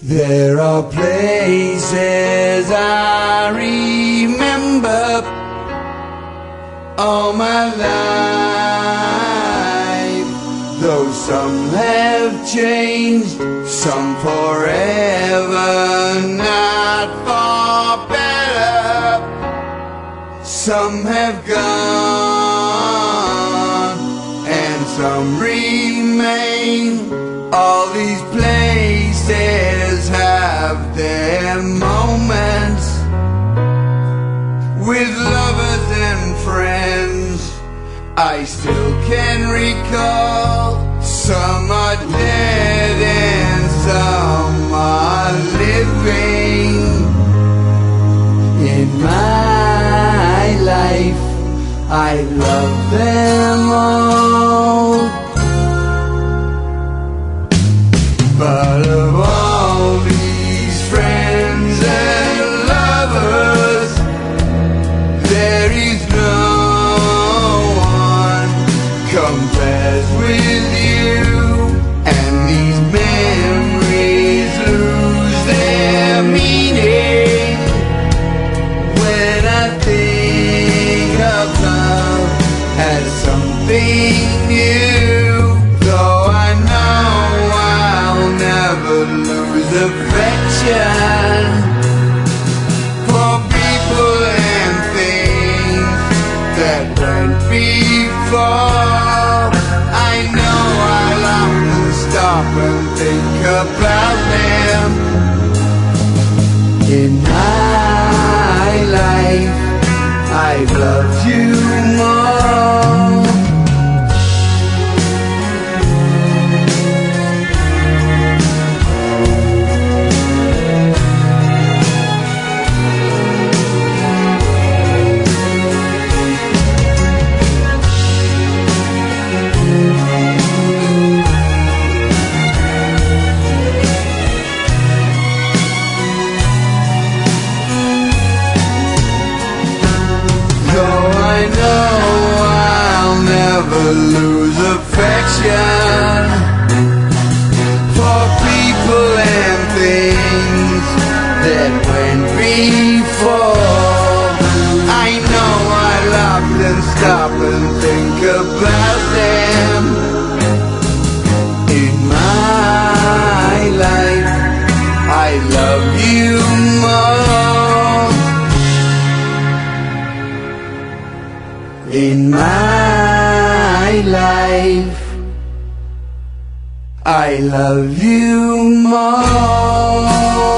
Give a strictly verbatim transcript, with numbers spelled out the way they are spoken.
There are places I remember all my life, though some have changed, some forever, not for better. Some have gone and some remain. All these places have their moments with lovers and friends. I still can recall. Some are dead and some are living. In my life, I love them all. But of all these friends and lovers, there is no one compares with you. And these memories lose their meaning when I think of love as something new. Though I know I'll never lose affection for people and things that went before. I know I'll often stop and think about them. In my life, I've loved you more. Lose affection for people and things that went before. I know I'll often stop and think about them. In my life, I love you more. In my life, I love you more.